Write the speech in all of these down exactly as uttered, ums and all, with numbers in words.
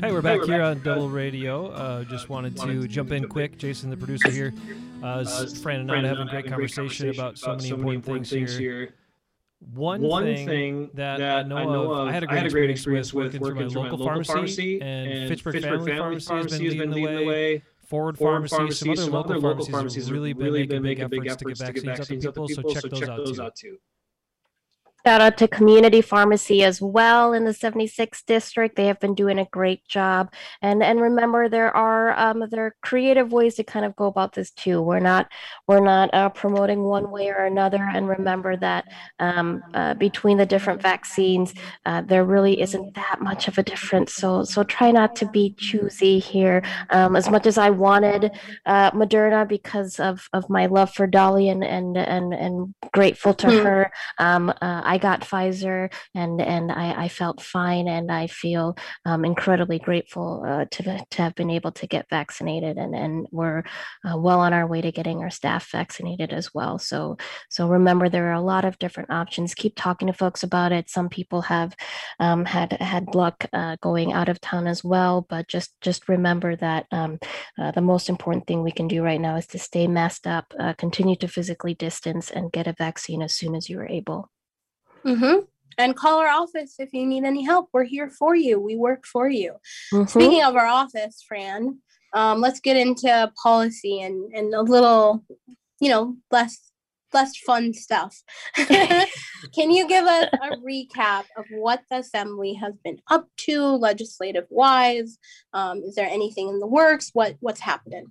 Hi, we're back here on Double Radio. Uh, just wanted to jump in quick. Jason, the producer here, uh, Fran and I are having a great conversation about so many important things here. One thing that I know of, I had a great experience with working through my local pharmacy, and Fitchburg Family Pharmacy has been leading the way. Forward Pharmacy, some other local pharmacies have really been making big efforts to get vaccines out to people, so check those out too. Shout out to Community Pharmacy as well in the seventy-sixth district. They have been doing a great job. And and remember, there are um, there are creative ways to kind of go about this too. We're not we're not uh, promoting one way or another. And remember that um, uh, between the different vaccines, uh, there really isn't that much of a difference. So so try not to be choosy here. Um, as much as I wanted uh, Moderna because of of my love for Dolly and and and and grateful to her. Um, uh, I got Pfizer and and I, I felt fine, and I feel um, incredibly grateful uh, to to have been able to get vaccinated, and and we're uh, well on our way to getting our staff vaccinated as well. So so remember, there are a lot of different options. Keep talking to folks about it. Some people have um, had had luck uh, going out of town as well, but just just remember that um, uh, the most important thing we can do right now is to stay masked up, uh, continue to physically distance, and get a vaccine as soon as you are able. Mm-hmm. And call our office if you need any help. We're here for you. We work for you. Mm-hmm. Speaking of our office, Fran, um, let's get into policy and, and a little, you know, less less fun stuff. Can you give us a recap of what the Assembly has been up to legislative-wise? Um, is there anything in the works? What What's happening?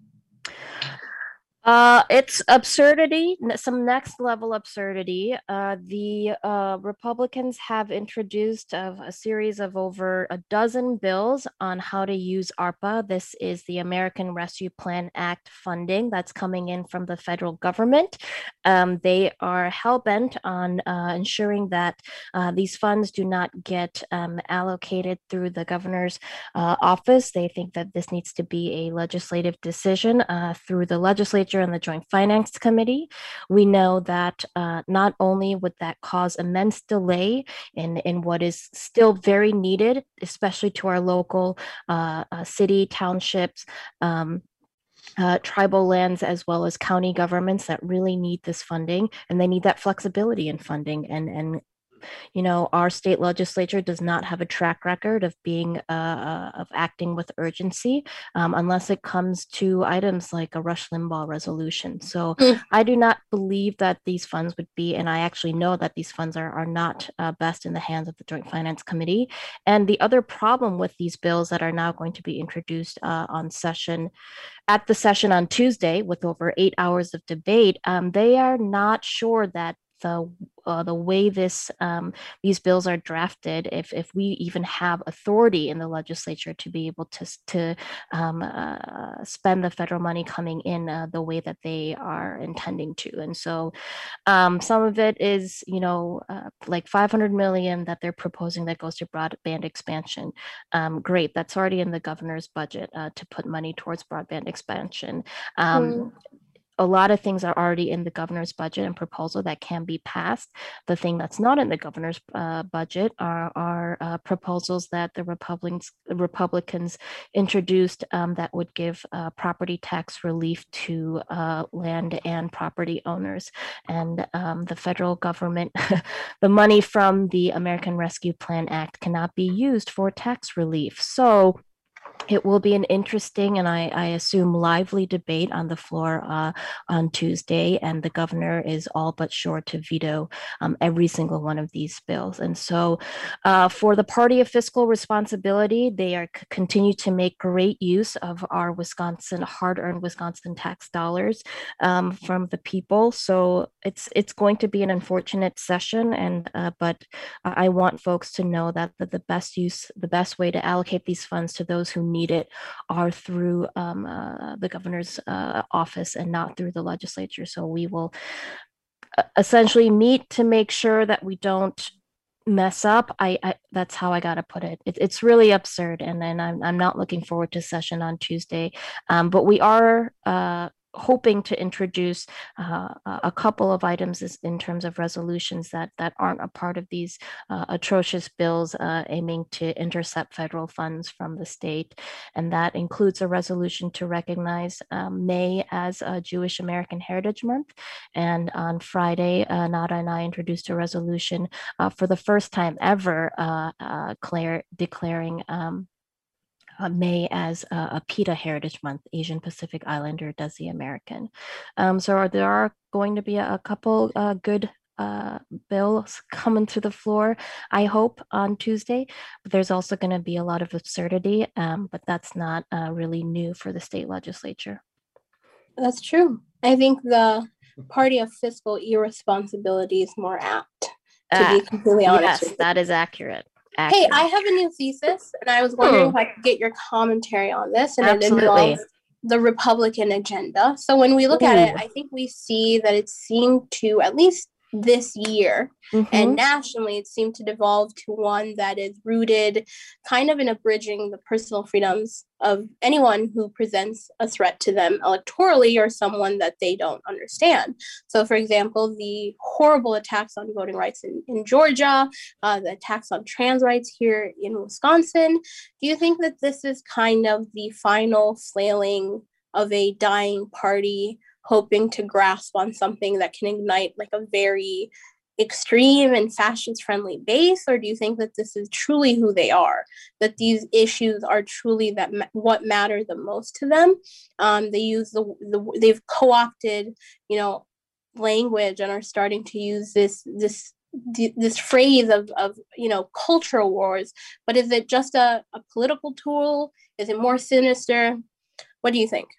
Uh, it's absurdity, some next level absurdity. Uh, the uh, Republicans have introduced a, a series of over a dozen bills on how to use ARPA. This is the American Rescue Plan Act funding that's coming in from the federal government. Um, they are hell-bent on uh, ensuring that uh, these funds do not get um, allocated through the governor's uh, office. They think that this needs to be a legislative decision uh, through the legislature and the Joint Finance Committee. We know that uh, not only would that cause immense delay in, in what is still very needed, especially to our local uh, uh, city, townships, um, Uh, tribal lands, as well as county governments that really need this funding, and they need that flexibility in funding. And and you know, our state legislature does not have a track record of being uh, of acting with urgency um, unless it comes to items like a Rush Limbaugh resolution. So mm. I do not believe that these funds would be, and I actually know that these funds are, are not uh, best in the hands of the Joint Finance Committee. And the other problem with these bills that are now going to be introduced uh, on session at the session on Tuesday with over eight hours of debate, um, they are not sure that the uh, the way this um, these bills are drafted, if if we even have authority in the legislature to be able to to um, uh, spend the federal money coming in uh, the way that they are intending to. And so um, some of it is, you know, uh, like five hundred million that they're proposing that goes to broadband expansion. Um, great, that's already in the governor's budget uh, to put money towards broadband expansion. Um, mm. A lot of things are already in the governor's budget and proposal that can be passed. The thing that's not in the governor's uh, budget are, are uh, proposals that the Republicans, Republicans introduced um, that would give uh, property tax relief to uh, land and property owners. And um, the federal government, the money from the American Rescue Plan Act cannot be used for tax relief. So it will be an interesting and I, I assume lively debate on the floor uh, on Tuesday, and the governor is all but sure to veto um, every single one of these bills. And so uh, for the party of fiscal responsibility, they are c- continue to make great use of our Wisconsin, hard-earned Wisconsin tax dollars um, from the people. So it's it's going to be an unfortunate session, and uh, but I want folks to know that the, the best use, the best way to allocate these funds to those who need it are through um, uh, the governor's uh, office and not through the legislature. So we will uh, essentially meet to make sure that we don't mess up. I, I that's how I gotta put it. it it's really absurd, and then I'm I'm not looking forward to session on Tuesday. Um, but we are uh, hoping to introduce uh, a couple of items in terms of resolutions that that aren't a part of these uh, atrocious bills uh, aiming to intercept federal funds from the state. And that includes a resolution to recognize um, May as a Jewish American Heritage Month. And on Friday, uh, Nada and I introduced a resolution uh, for the first time ever uh, uh, declare, declaring um, uh, May as uh, a PETA Heritage Month, Asian Pacific Islander does the American. Um, so there are going to be a, a couple uh, good uh, bills coming to the floor, I hope, on Tuesday. But there's also going to be a lot of absurdity, um, but that's not uh, really new for the state legislature. That's true. I think the party of fiscal irresponsibility is more apt, to uh, be completely honest. Yes, that is accurate. Accurate. Hey, I have a new thesis, and I was wondering hmm. if I could get your commentary on this. And Absolutely. It involves the Republican agenda. So when we look Ooh. At it, I think we see that it seemed to, at least this year, mm-hmm. and nationally, it seemed to devolve to one that is rooted kind of in abridging the personal freedoms of anyone who presents a threat to them electorally or someone that they don't understand. So, for example, the horrible attacks on voting rights in, in Georgia, uh, the attacks on trans rights here in Wisconsin. Do you think that this is kind of the final flailing of a dying party hoping to grasp on something that can ignite like a very extreme and fascist friendly base? Or do you think that this is truly who they are, that these issues are truly that ma- what matter the most to them? Um, they use the, the they've co-opted, you know, language and are starting to use this this this phrase of, of you know, cultural wars. But is it just a, a political tool? Is it more sinister? What do you think?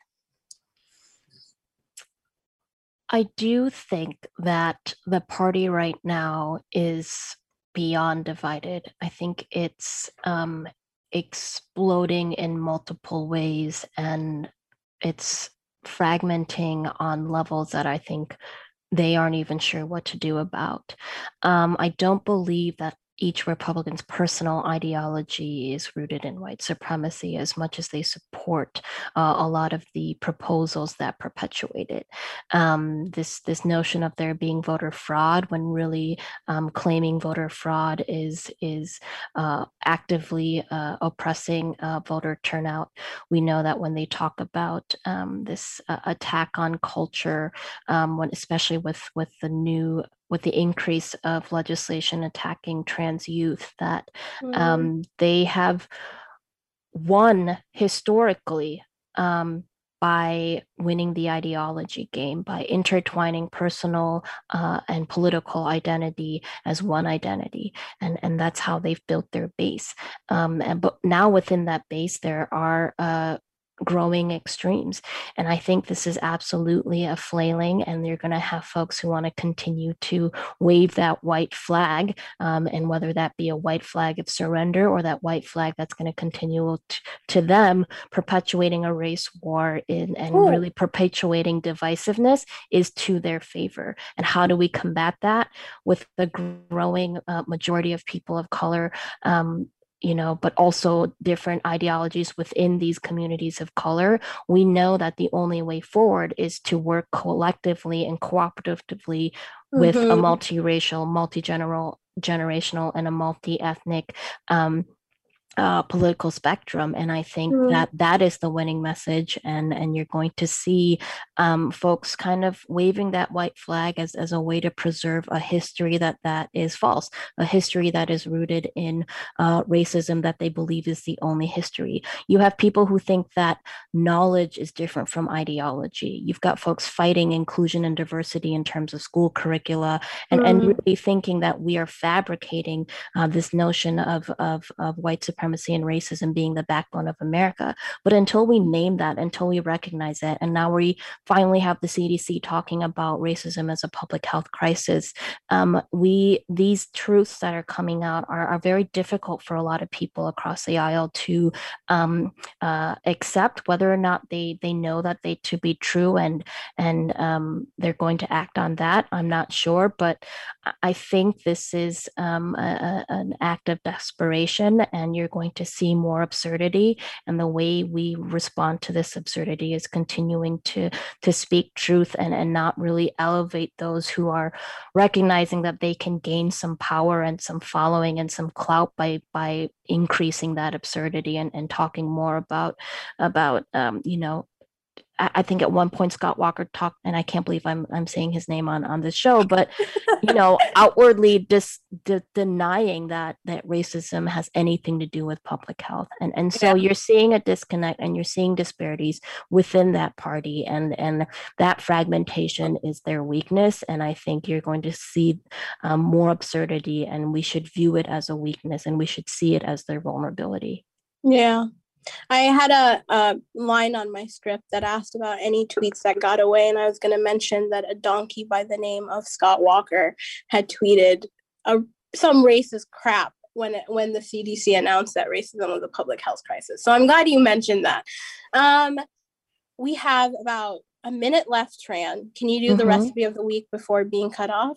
I do think that the party right now is beyond divided. I think it's um, exploding in multiple ways, and it's fragmenting on levels that I think they aren't even sure what to do about. Um, I don't believe that each Republican's personal ideology is rooted in white supremacy as much as they support uh, a lot of the proposals that perpetuate it. Um, this this notion of there being voter fraud, when really um, claiming voter fraud is is uh, actively uh, oppressing uh, voter turnout. We know that when they talk about um, this uh, attack on culture, um, when especially with with the new with the increase of legislation attacking trans youth, that mm. um, they have won historically um, by winning the ideology game, by intertwining personal uh, and political identity as one identity. And, and that's how they've built their base. Um, and, but now within that base, there are uh, growing extremes. And I think this is absolutely a flailing, and you're going to have folks who want to continue to wave that white flag, um, and whether that be a white flag of surrender or that white flag that's going to continue to, to them perpetuating a race war in, and Ooh. really perpetuating divisiveness is to their favor. And how do we combat that? With the growing uh, majority of people of color, um, you know, but also different ideologies within these communities of color. We know that the only way forward is to work collectively and cooperatively mm-hmm. with a multiracial, multi-generational, generational, and a multi-ethnic um, uh, political spectrum. And I think mm. that that is the winning message. And, and you're going to see um, folks kind of waving that white flag as, as a way to preserve a history that that is false, a history that is rooted in uh, racism that they believe is the only history. You have people who think that knowledge is different from ideology. You've got folks fighting inclusion and diversity in terms of school curricula, and, mm. and really thinking that we are fabricating uh, this notion of, of, of white supremacy and racism being the backbone of America. But until we name that, until we recognize it, and now we finally have the C D C talking about racism as a public health crisis, um, we these truths that are coming out are, are very difficult for a lot of people across the aisle to um, uh, accept, whether or not they they know that they to be true, and and um, they're going to act on that. I'm not sure, but I think this is um, a, a, an act of desperation, and you're going to see more absurdity. And the way we respond to this absurdity is continuing to to speak truth and, and not really elevate those who are recognizing that they can gain some power and some following and some clout by by increasing that absurdity and, and talking more about about um, you know, I think at one point Scott Walker talked, and I can't believe I'm I'm saying his name on on this show, but you know, outwardly dis, de- denying that that racism has anything to do with public health, and and so yeah. You're seeing a disconnect, and you're seeing disparities within that party, and and that fragmentation is their weakness, and I think you're going to see um, more absurdity, and we should view it as a weakness, and we should see it as their vulnerability. Yeah. I had a, a line on my script that asked about any tweets that got away, and I was going to mention that a donkey by the name of Scott Walker had tweeted a, some racist crap when it, when the C D C announced that racism was a public health crisis. So I'm glad you mentioned that. Um, we have about a minute left, Tran. Can you do mm-hmm. the recipe of the week before being cut off?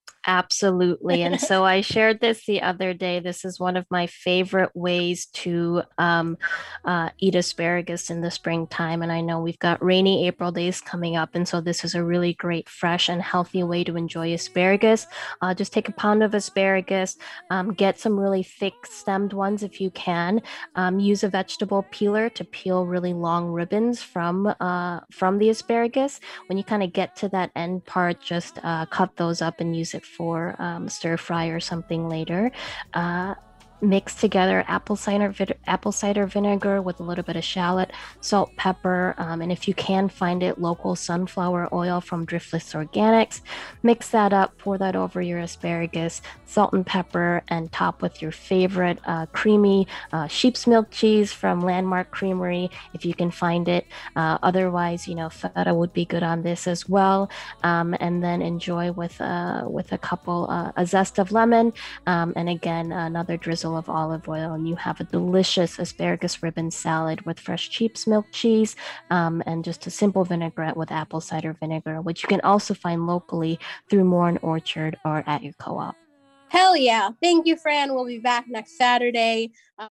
Absolutely. And so I shared this the other day. This is one of my favorite ways to um, uh, eat asparagus in the springtime. And I know we've got rainy April days coming up. And so this is a really great, fresh and healthy way to enjoy asparagus. Uh, just take a pound of asparagus, um, get some really thick stemmed ones if you can. Um, use a vegetable peeler to peel really long ribbons from, uh, from the asparagus. When you kind of get to that end part, just uh, cut those up and use it for um, stir fry or something later. Uh, mix together apple cider apple cider vinegar with a little bit of shallot, salt, pepper, um, and if you can find it, local sunflower oil from Driftless Organics. Mix that up, pour that over your asparagus, salt and pepper, and top with your favorite uh, creamy uh, sheep's milk cheese from Landmark Creamery if you can find it. Uh, otherwise, you know, feta would be good on this as well. Um, and then enjoy with uh, with a couple uh, a zest of lemon, um, and again another drizzle of olive oil, and you have a delicious asparagus ribbon salad with fresh sheep's milk cheese, um, and just a simple vinaigrette with apple cider vinegar, which you can also find locally through Morin Orchard or at your co-op. Hell yeah. Thank you, Fran. We'll be back next Saturday. Uh-